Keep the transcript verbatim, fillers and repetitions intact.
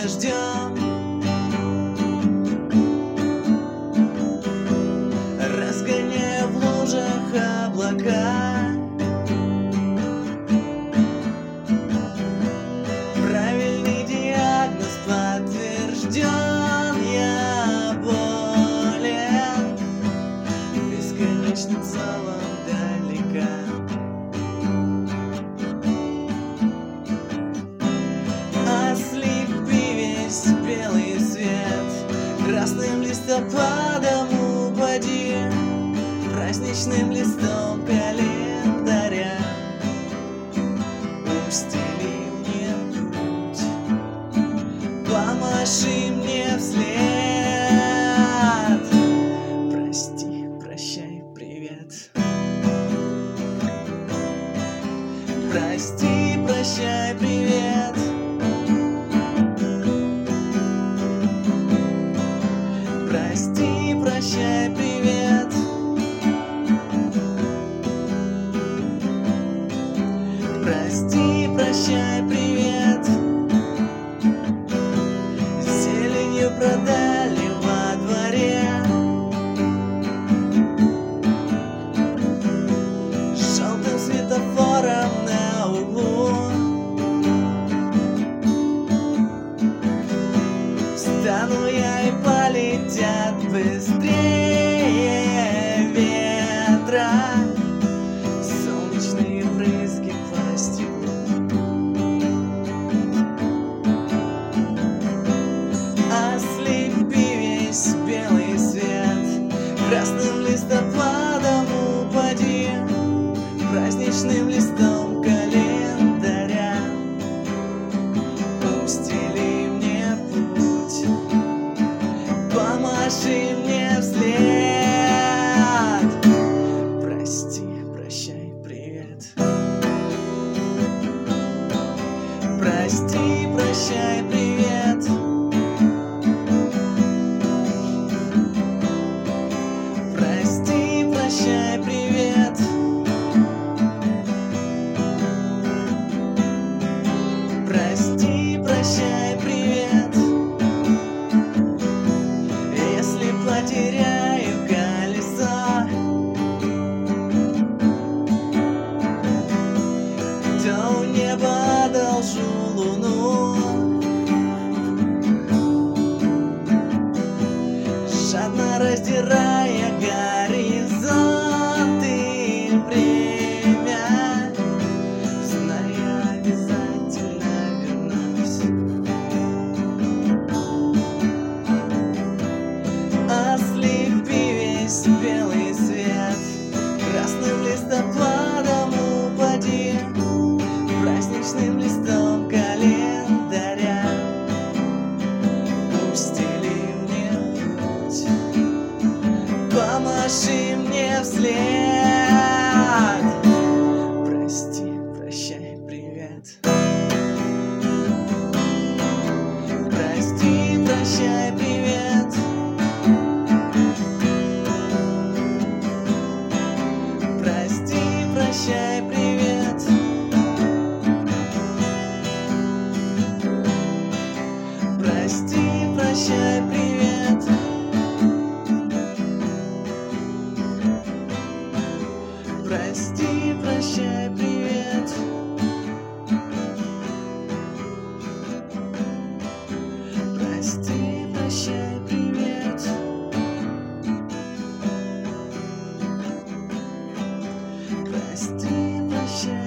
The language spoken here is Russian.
дождем, разгоняя в лужах облака. Правильный диагноз подтвержден, я болен бесконечным зовом далека. Ослепи весь белый свет, красным листопадом упади, праздничным листом календаря устели мне путь, помаши мне вслед. Прости, прощай, привет. Прости, прощай, привет. Прости, прощай, привет. Прости, прощай, привет. Зеленью продали во дворе, желтым светофором на углу. Встану я и полетят быстрее ветра солнечные брызги по стеклу. Ослепи весь белый свет, красным листопадом упади, праздничным листом календаря устели мне путь, помаши мне вслед. Прости, прощай, привет. Прости, прощай, привет. Прости, прощай, привет. Прости, прощай, привет. Если потеряю колесо, то у неба одолжу луну, жадно раздирая горизонты время, зная, обязательно вернусь. Ослепи весь белый свет, красным листопадом упади, праздничным листом календаря устели мне путь, помаши мне вслед. Прости, прощай, привет. Прости, прощай, привет. Прости, прощай, привет. Прости, прощай, привет. Прости, прощай, привет. Прости, прощай, привет. Прости, прощай.